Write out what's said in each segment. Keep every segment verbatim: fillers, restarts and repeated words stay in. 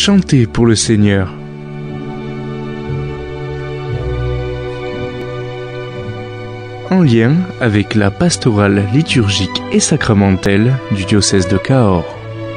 Chantez pour le Seigneur. En lien avec la pastorale liturgique et sacramentelle du diocèse de Cahors.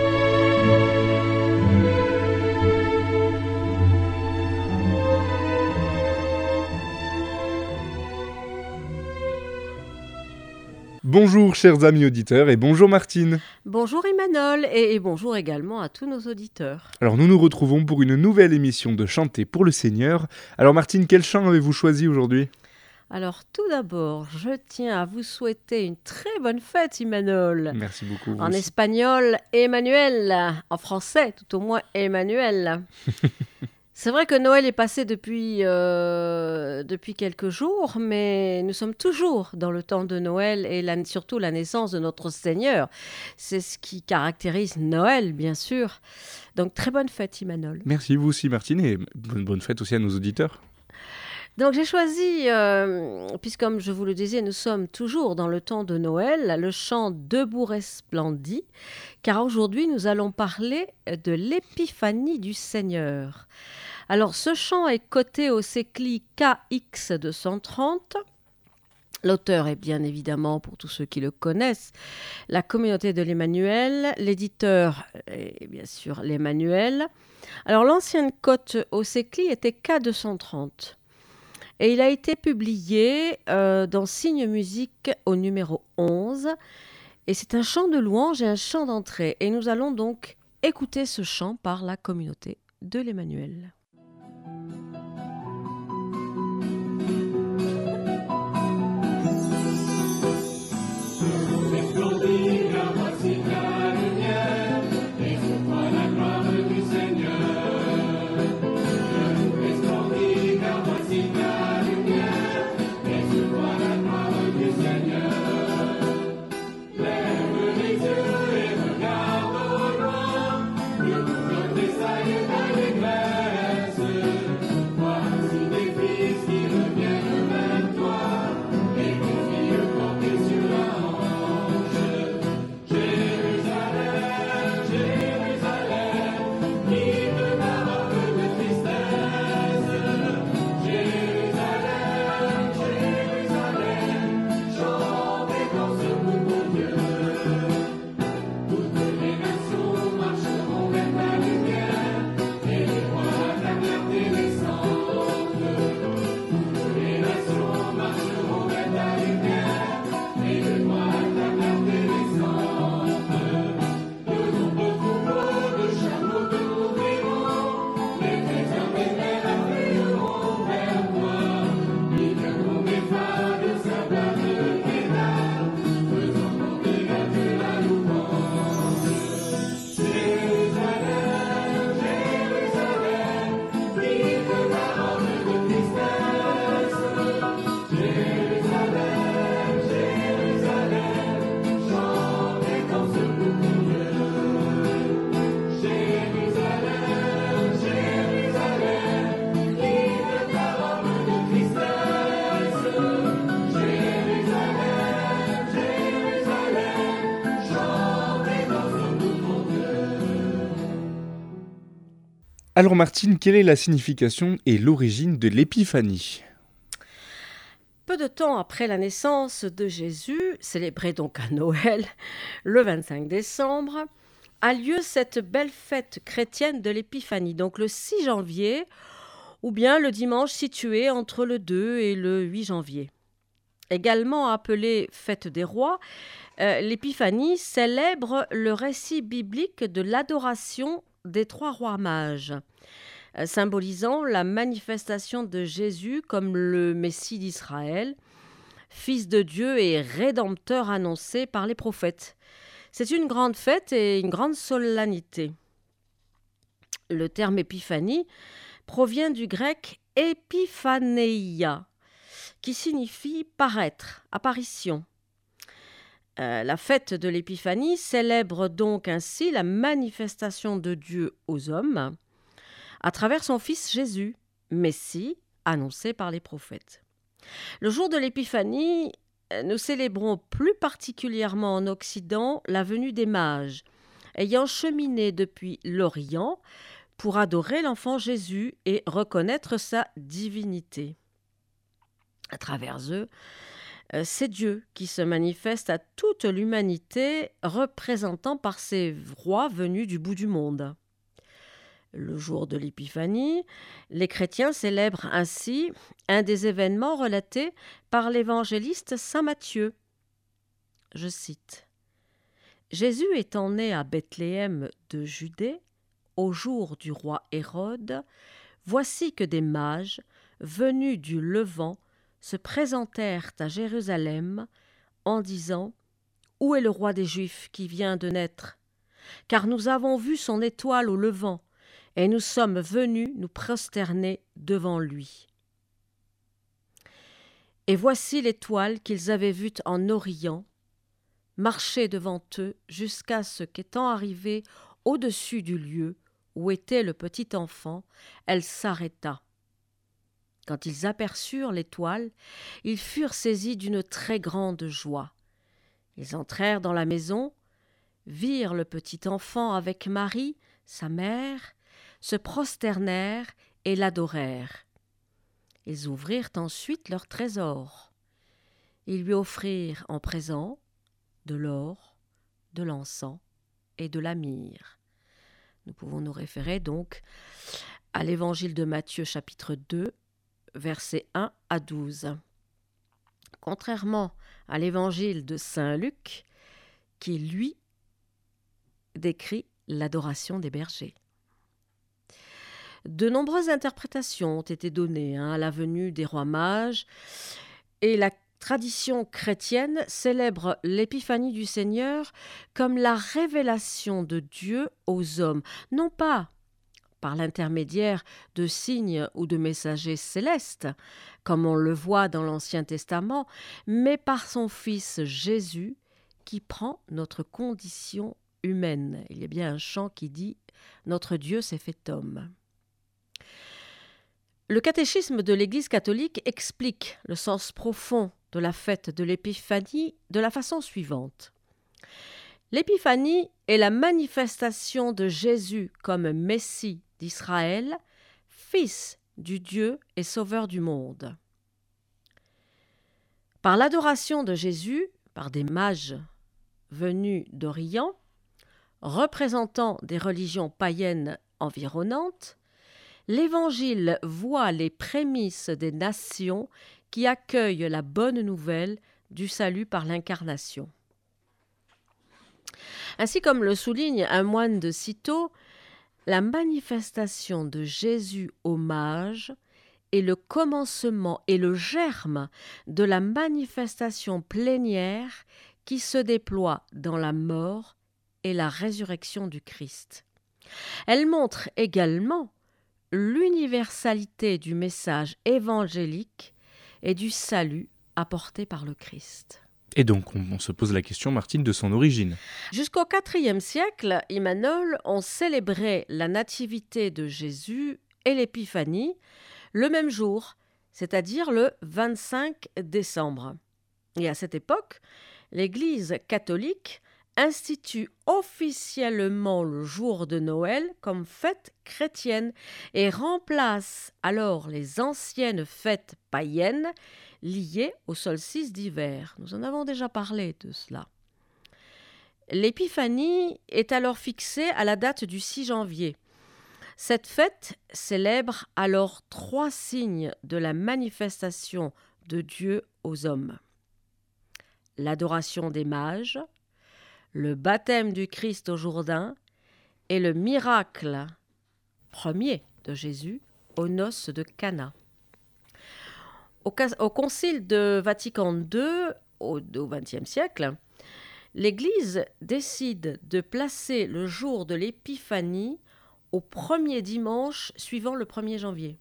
Bonjour chers amis auditeurs et bonjour Martine. Bonjour Emmanuel et, et bonjour également à tous nos auditeurs. Alors nous nous retrouvons pour une nouvelle émission de Chantez pour le Seigneur. Alors Martine, quel chant avez-vous choisi aujourd'hui ? Alors tout d'abord, je tiens à vous souhaiter une très bonne fête Emmanuel. Merci beaucoup. En aussi. espagnol, Emmanuel. En français, tout au moins Emmanuel. C'est vrai que Noël est passé depuis, euh, depuis quelques jours, mais nous sommes toujours dans le temps de Noël et la, surtout la naissance de notre Seigneur. C'est ce qui caractérise Noël, bien sûr. Donc très bonne fête, Emmanuel. Merci vous aussi Martine et bonne, bonne fête aussi à nos auditeurs. Donc j'ai choisi, euh, puisque comme je vous le disais, nous sommes toujours dans le temps de Noël, le chant Debout resplendit, car aujourd'hui nous allons parler de l'épiphanie du Seigneur. Alors ce chant est coté au sécli K X deux cent trente. L'auteur est bien évidemment, pour tous ceux qui le connaissent, la communauté de l'Emmanuel. L'éditeur est bien sûr l'Emmanuel. Alors l'ancienne cote au sécli était K deux cent trente. Et il a été publié euh, dans Signe Musique au numéro onze. Et c'est un chant de louange et un chant d'entrée. Et nous allons donc écouter ce chant par la communauté de l'Emmanuel. Alors Martine, quelle est la signification et l'origine de l'épiphanie ? Peu de temps après la naissance de Jésus, célébrée donc à Noël, le vingt-cinq décembre, a lieu cette belle fête chrétienne de l'épiphanie, donc le six janvier, ou bien le dimanche situé entre le deux et le huit janvier. Également appelée fête des rois, euh, l'épiphanie célèbre le récit biblique de l'adoration des trois rois mages, euh, symbolisant la manifestation de Jésus comme le Messie d'Israël, Fils de Dieu et Rédempteur annoncé par les prophètes. C'est une grande fête et une grande solennité. Le terme épiphanie provient du grec épiphaneia, qui signifie paraître, apparition. Euh, la fête de l'Épiphanie célèbre donc ainsi la manifestation de Dieu aux hommes à travers son Fils Jésus, Messie, annoncé par les prophètes. Le jour de l'Épiphanie, nous célébrons plus particulièrement en Occident la venue des mages, ayant cheminé depuis l'Orient pour adorer l'enfant Jésus et reconnaître sa divinité. À travers eux, euh, c'est Dieu qui se manifeste à toute l'humanité, représentant par ses rois venus du bout du monde. Le jour de l'Épiphanie, les chrétiens célèbrent ainsi un des événements relatés par l'évangéliste saint Matthieu. Je cite : « Jésus étant né à Bethléem de Judée, au jour du roi Hérode, voici que des mages, venus du Levant, se présentèrent à Jérusalem en disant : Où est le roi des Juifs qui vient de naître ? Car nous avons vu son étoile au Levant, et nous sommes venus nous prosterner devant lui. Et voici l'étoile qu'ils avaient vue en Orient, marcher devant eux jusqu'à ce qu'étant arrivée au-dessus du lieu où était le petit enfant, elle s'arrêta. Quand ils aperçurent l'étoile, ils furent saisis d'une très grande joie. Ils entrèrent dans la maison, virent le petit enfant avec Marie, sa mère, se prosternèrent et l'adorèrent. Ils ouvrirent ensuite leur trésor. Ils lui offrirent en présent de l'or, de l'encens et de la myrrhe. Nous pouvons nous référer donc à l'évangile de Matthieu chapitre deux, versets un à douze. Contrairement à l'évangile de saint Luc, qui lui décrit l'adoration des bergers. De nombreuses interprétations ont été données hein, à la venue des rois mages, et la tradition chrétienne célèbre l'épiphanie du Seigneur comme la révélation de Dieu aux hommes, non pas par l'intermédiaire de signes ou de messagers célestes, comme on le voit dans l'Ancien Testament, mais par son Fils Jésus, qui prend notre condition humaine. Il y a bien un chant qui dit « Notre Dieu s'est fait homme ». Le catéchisme de l'Église catholique explique le sens profond de la fête de l'Épiphanie de la façon suivante. L'Épiphanie est la manifestation de Jésus comme Messie d'Israël, Fils du Dieu et Sauveur du monde. Par l'adoration de Jésus, par des mages venus d'Orient, représentant des religions païennes environnantes, l'Évangile voit les prémices des nations qui accueillent la bonne nouvelle du salut par l'incarnation. Ainsi comme le souligne un moine de Cîteaux, la manifestation de Jésus aux mages est le commencement et le germe de la manifestation plénière qui se déploie dans la mort et la résurrection du Christ. Elle montre également l'universalité du message évangélique et du salut apporté par le Christ. Et donc, on, on se pose la question, Martine, de son origine. Jusqu'au quatrième siècle, Immanol ont célébré la nativité de Jésus et l'épiphanie le même jour, c'est-à-dire le vingt-cinq décembre. Et à cette époque, l'Église catholique institue officiellement le jour de Noël comme fête chrétienne et remplace alors les anciennes fêtes païennes liées au solstice d'hiver. Nous en avons déjà parlé de cela. L'épiphanie est alors fixée à la date du six janvier. Cette fête célèbre alors trois signes de la manifestation de Dieu aux hommes. L'adoration des mages, le baptême du Christ au Jourdain et le miracle premier de Jésus aux noces de Cana. Au, au concile de Vatican deux, au vingtième siècle, l'Église décide de placer le jour de l'Épiphanie au premier dimanche suivant le premier janvier,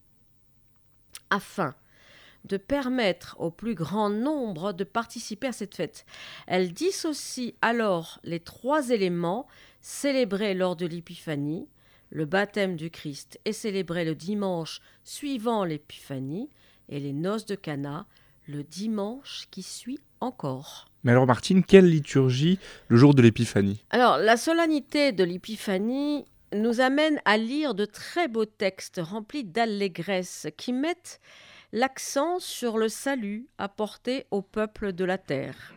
afin de permettre au plus grand nombre de participer à cette fête. Elle dissocie alors les trois éléments célébrés lors de l'Épiphanie, le baptême du Christ est célébré le dimanche suivant l'Épiphanie et les noces de Cana le dimanche qui suit encore. Mais alors Martine, quelle liturgie le jour de l'Épiphanie ? Alors, la solennité de l'Épiphanie nous amène à lire de très beaux textes remplis d'allégresse qui mettent l'accent sur le salut apporté au peuple de la terre.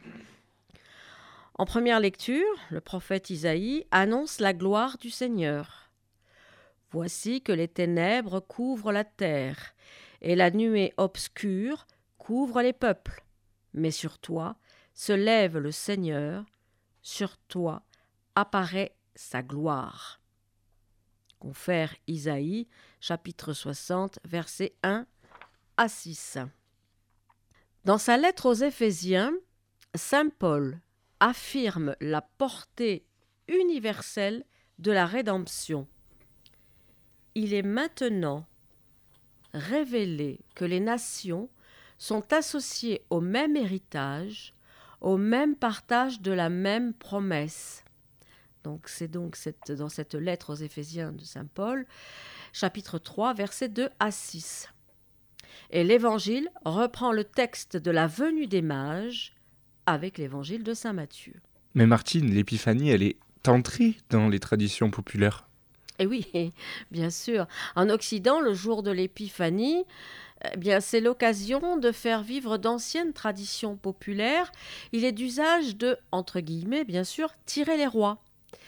En première lecture, le prophète Isaïe annonce la gloire du Seigneur. « Voici que les ténèbres couvrent la terre, et la nuée obscure couvre les peuples. Mais sur toi se lève le Seigneur, sur toi apparaît sa gloire. » Confère Isaïe, chapitre soixante, versets un à six. Dans sa lettre aux Éphésiens, saint Paul affirme la portée universelle de la rédemption. Il est maintenant révélé que les nations sont associées au même héritage, au même partage de la même promesse. Donc c'est donc cette, dans cette lettre aux Éphésiens de saint Paul, chapitre trois, versets deux à six. Et l'Évangile reprend le texte de la venue des mages avec l'Évangile de saint Matthieu. Mais Martine, l'épiphanie, elle est entrée dans les traditions populaires. Et oui, bien sûr. En Occident, le jour de l'épiphanie, eh bien, c'est l'occasion de faire vivre d'anciennes traditions populaires. Il est d'usage de, entre guillemets, bien sûr, tirer les rois,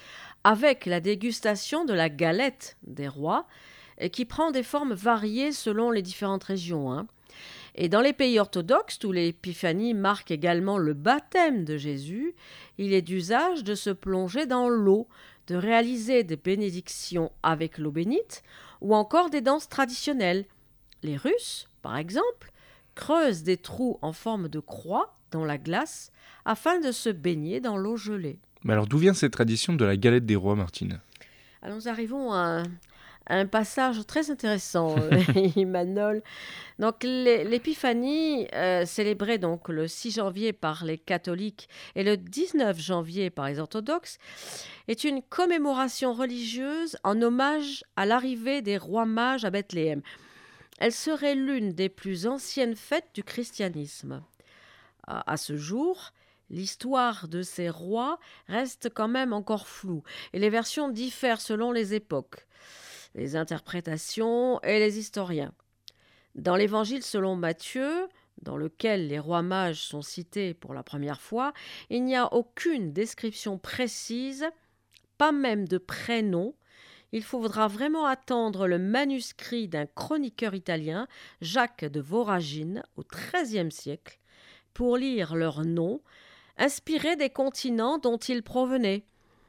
avec la dégustation de la galette des rois, qui prend des formes variées selon les différentes régions, hein. Et dans les pays orthodoxes, où l'épiphanie marque également le baptême de Jésus, il est d'usage de se plonger dans l'eau, de réaliser des bénédictions avec l'eau bénite, ou encore des danses traditionnelles. Les Russes, par exemple, creusent des trous en forme de croix dans la glace afin de se baigner dans l'eau gelée. Mais alors d'où vient cette tradition de la galette des rois, Martine ? Alors nous arrivons à un passage très intéressant, Emmanuel. Donc l'épiphanie, euh, célébrée donc le six janvier par les catholiques et le dix-neuf janvier par les orthodoxes, est une commémoration religieuse en hommage à l'arrivée des rois mages à Bethléem. Elle serait l'une des plus anciennes fêtes du christianisme. À, à ce jour, l'histoire de ces rois reste quand même encore floue et les versions diffèrent selon les époques, les interprétations et les historiens. Dans l'Évangile selon Matthieu, dans lequel les rois mages sont cités pour la première fois, il n'y a aucune description précise, pas même de prénom. Il faudra vraiment attendre le manuscrit d'un chroniqueur italien, Jacques de Voragine, au treizième siècle, pour lire leurs noms, inspirés des continents dont ils provenaient.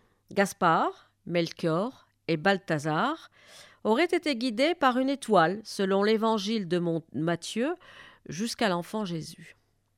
Gaspard, Melchior et Balthazar auraient été guidés par une étoile, selon l'évangile de Matthieu, jusqu'à l'enfant Jésus.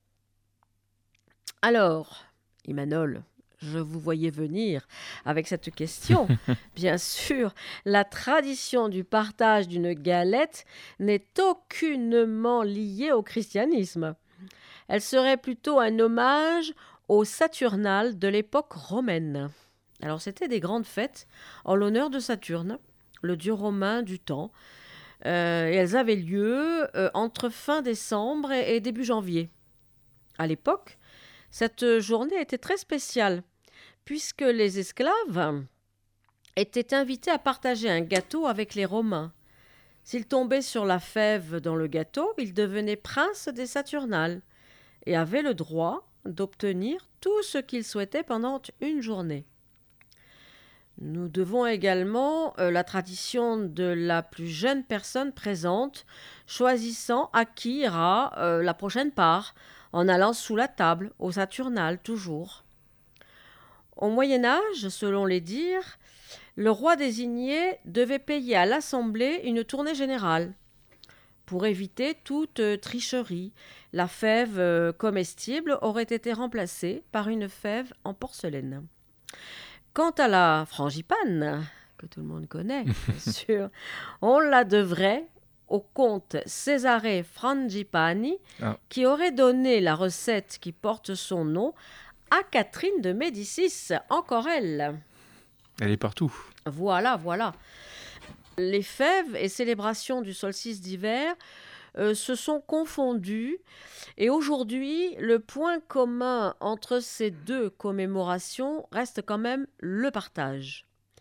Alors, Emmanuel, je vous voyais venir avec cette question. Bien sûr, la tradition du partage d'une galette n'est aucunement liée au christianisme. Elle serait plutôt un hommage aux Saturnales de l'époque romaine. Alors, c'était des grandes fêtes en l'honneur de Saturne, le dieu romain du temps. Euh, et elles avaient lieu euh, entre fin décembre et, et début janvier. À l'époque, cette journée était très spéciale, puisque les esclaves étaient invités à partager un gâteau avec les Romains. S'ils tombaient sur la fève dans le gâteau, ils devenaient princes des Saturnales et avaient le droit d'obtenir tout ce qu'ils souhaitaient pendant une journée. Nous devons également euh, la tradition de la plus jeune personne présente, choisissant à qui ira euh, la prochaine part, en allant sous la table, au Saturnales toujours. Au Moyen-Âge, selon les dires, le roi désigné devait payer à l'Assemblée une tournée générale. Pour éviter toute euh, tricherie, la fève euh, comestible aurait été remplacée par une fève en porcelaine. Quant à la frangipane, que tout le monde connaît, bien sûr, on la devrait au comte Cesare Frangipani, ah. qui aurait donné la recette qui porte son nom à Catherine de Médicis, encore elle. Elle est partout. Voilà, voilà. Les fèves et célébrations du solstice d'hiver euh, se sont confondues et aujourd'hui, le point commun entre ces deux commémorations reste quand même le partage.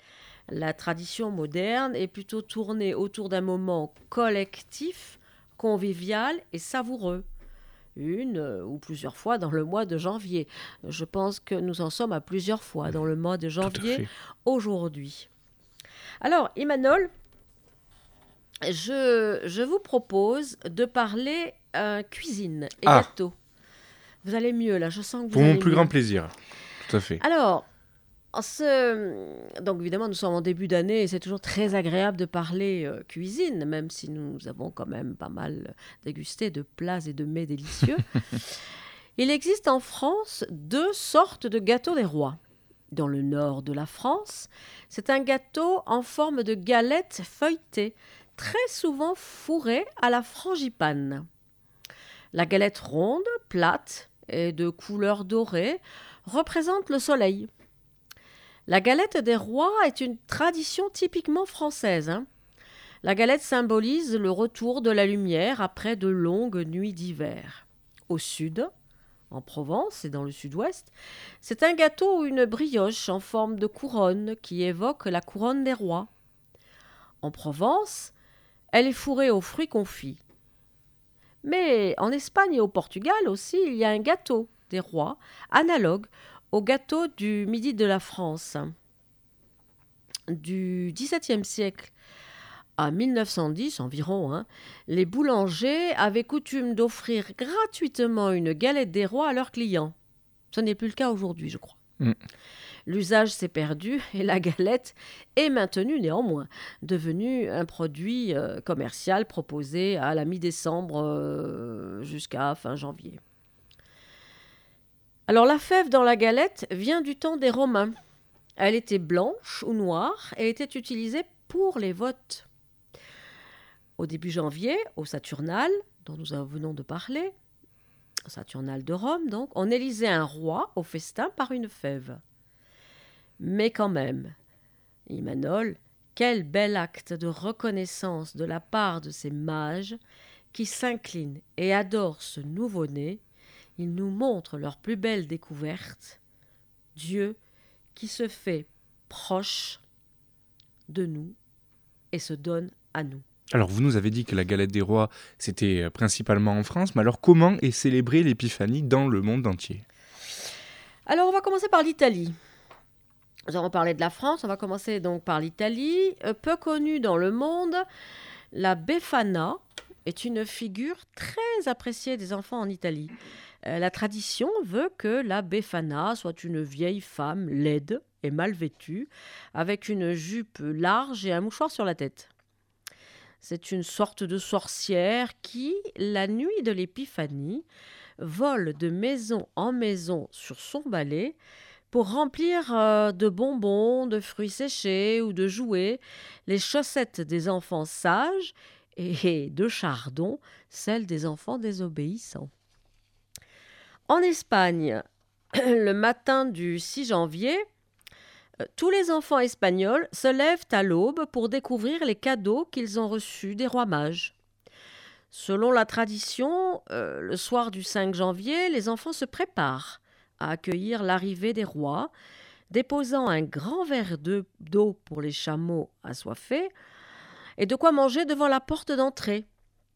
La tradition moderne est plutôt tournée autour d'un moment collectif, convivial et savoureux, une euh, ou plusieurs fois dans le mois de janvier. Je pense que nous en sommes à plusieurs fois dans le mois de Tout à janvier fait. aujourd'hui. Alors, Emmanuel, je, je vous propose de parler euh, cuisine et Ah. gâteau. Vous allez mieux là, je sens que vous Pour mon allez plus mieux. grand plaisir. Tout à fait. Alors, en ce... donc évidemment, nous sommes en début d'année et c'est toujours très agréable de parler euh, cuisine, même si nous avons quand même pas mal dégusté de plats et de mets délicieux. Il existe en France deux sortes de gâteaux des rois. Dans le nord de la France, c'est un gâteau en forme de galette feuilletée, très souvent fourrée à la frangipane. La galette ronde, plate et de couleur dorée représente le soleil. La galette des rois est une tradition typiquement française. hein. La galette symbolise le retour de la lumière après de longues nuits d'hiver. Au sud, en Provence et dans le sud-ouest, c'est un gâteau ou une brioche en forme de couronne qui évoque la couronne des rois. En Provence, elle est fourrée aux fruits confits. Mais en Espagne et au Portugal aussi, il y a un gâteau des rois, analogue au gâteau du midi de la France. Du dix-septième siècle à mille neuf cent dix environ, hein, les boulangers avaient coutume d'offrir gratuitement une galette des rois à leurs clients. Ce n'est plus le cas aujourd'hui, je crois. Mm. L'usage s'est perdu et la galette est maintenue néanmoins, devenue un produit euh, commercial proposé à la mi-décembre euh, jusqu'à fin janvier. Alors la fève dans la galette vient du temps des Romains. Elle était blanche ou noire et était utilisée pour les votes. Au début janvier, au Saturnal, dont nous venons de parler, au Saturnal de Rome donc, on élisait un roi au festin par une fève. Mais quand même, Emmanuel, quel bel acte de reconnaissance de la part de ces mages qui s'inclinent et adorent ce nouveau-né. Ils nous montrent leur plus belle découverte, Dieu qui se fait proche de nous et se donne à nous. Alors, vous nous avez dit que la galette des rois, c'était principalement en France, mais alors comment est célébrée l'épiphanie dans le monde entier ? Alors, on va commencer par l'Italie. Nous avons parlé de la France, on va commencer donc par l'Italie. Euh, peu connue dans le monde, la Befana est une figure très appréciée des enfants en Italie. Euh, la tradition veut que la Befana soit une vieille femme laide et mal vêtue, avec une jupe large et un mouchoir sur la tête. C'est une sorte de sorcière qui, la nuit de l'épiphanie, vole de maison en maison sur son balai pour remplir euh, de bonbons, de fruits séchés ou de jouets les chaussettes des enfants sages et de chardon, celles des enfants désobéissants. En Espagne, le matin du six janvier, tous les enfants espagnols se lèvent à l'aube pour découvrir les cadeaux qu'ils ont reçus des rois mages. Selon la tradition, euh, le soir du cinq janvier, les enfants se préparent à accueillir l'arrivée des rois, déposant un grand verre de- d'eau pour les chameaux assoiffés et de quoi manger devant la porte d'entrée.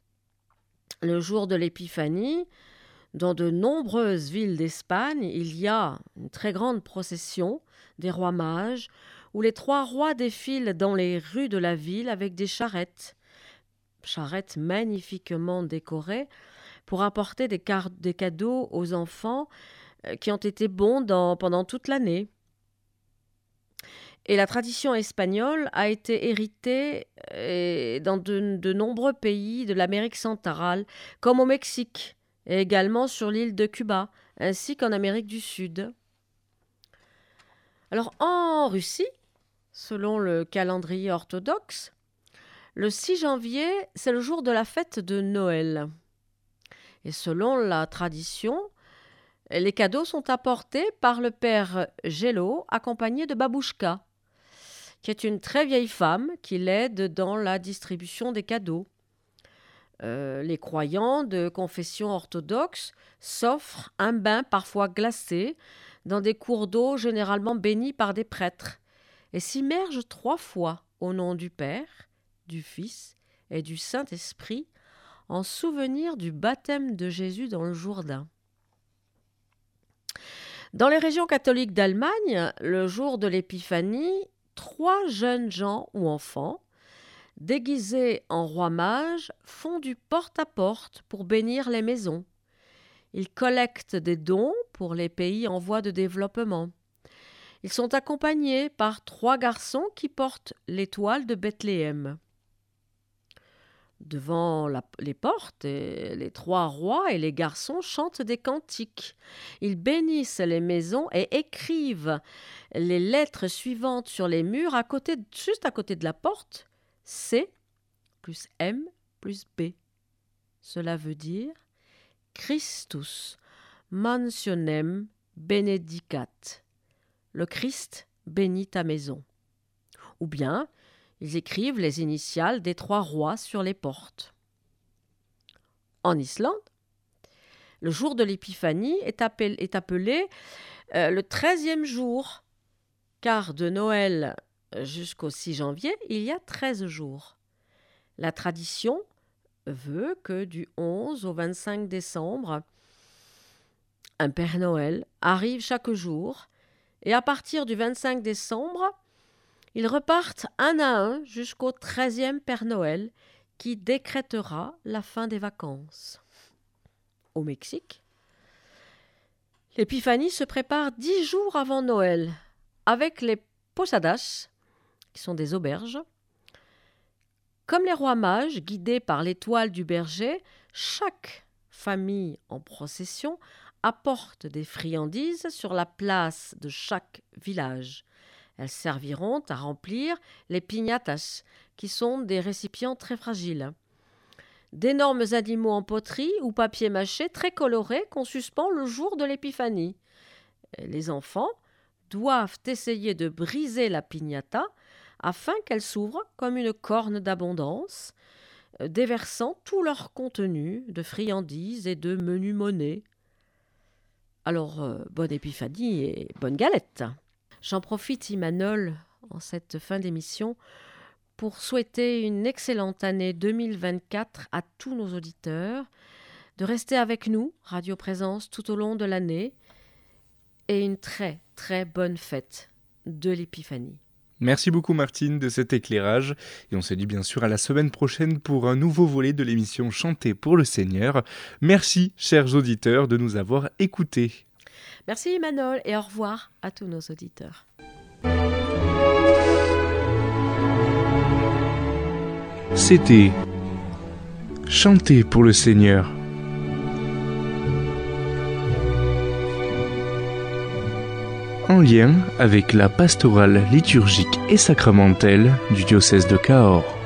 Le jour de l'épiphanie, dans de nombreuses villes d'Espagne, il y a une très grande procession des rois mages où les trois rois défilent dans les rues de la ville avec des charrettes, charrettes magnifiquement décorées, pour apporter des, car- des cadeaux aux enfants euh, qui ont été bons dans- pendant toute l'année. Et la tradition espagnole a été héritée euh, dans de, de nombreux pays de l'Amérique centrale, comme au Mexique, et également sur l'île de Cuba, ainsi qu'en Amérique du Sud. Alors en Russie, selon le calendrier orthodoxe, le six janvier, c'est le jour de la fête de Noël. Et selon la tradition, les cadeaux sont apportés par le père Gélo, accompagné de Babouchka, qui est une très vieille femme qui l'aide dans la distribution des cadeaux. Euh, les croyants de confession orthodoxe s'offrent un bain parfois glacé dans des cours d'eau généralement bénis par des prêtres. et s'immerge trois fois au nom du Père, du Fils et du Saint-Esprit en souvenir du baptême de Jésus dans le Jourdain. Dans les régions catholiques d'Allemagne, le jour de l'Épiphanie, trois jeunes gens ou enfants, déguisés en rois mages, font du porte-à-porte pour bénir les maisons. Ils collectent des dons pour les pays en voie de développement. Ils sont accompagnés par trois garçons qui portent l'étoile de Bethléem. Devant la, les portes, les trois rois et les garçons chantent des cantiques. Ils bénissent les maisons et écrivent les lettres suivantes sur les murs, à côté, juste à côté de la porte. C plus M plus B. Cela veut dire Christus mansionem benedicat. Le Christ bénit ta maison. Ou bien, ils écrivent les initiales des trois rois sur les portes. En Islande, le jour de l'Épiphanie est appelé, est appelé euh, le treizième jour, car de Noël jusqu'au six janvier, il y a treize jours. La tradition veut que du onze au vingt-cinq décembre, un Père Noël arrive chaque jour, et à partir du vingt-cinq décembre, ils repartent un à un jusqu'au treizième Père Noël qui décrétera la fin des vacances. Au Mexique, l'Épiphanie se prépare dix jours avant Noël avec les posadas, qui sont des auberges. Comme les rois mages, guidés par l'étoile du berger, chaque famille en procession apporte des friandises sur la place de chaque village. Elles serviront à remplir les piñatas, qui sont des récipients très fragiles. D'énormes animaux en poterie ou papier mâché très colorés qu'on suspend le jour de l'Épiphanie. Les enfants doivent essayer de briser la piñata afin qu'elle s'ouvre comme une corne d'abondance, déversant tout leur contenu de friandises et de menus monnaie. Alors, euh, bonne Épiphanie et bonne galette! J'en profite, Imanol, en cette fin d'émission, pour souhaiter une excellente année deux mille vingt-quatre à tous nos auditeurs, de rester avec nous, Radio Présence, tout au long de l'année, et une très, très bonne fête de l'Épiphanie. Merci beaucoup Martine de cet éclairage, et on se dit bien sûr à la semaine prochaine pour un nouveau volet de l'émission Chanter pour le Seigneur. Merci, chers auditeurs, de nous avoir écoutés. Merci Emmanuel et au revoir à tous nos auditeurs. C'était Chanter pour le Seigneur. En lien avec la pastorale liturgique et sacramentelle du diocèse de Cahors.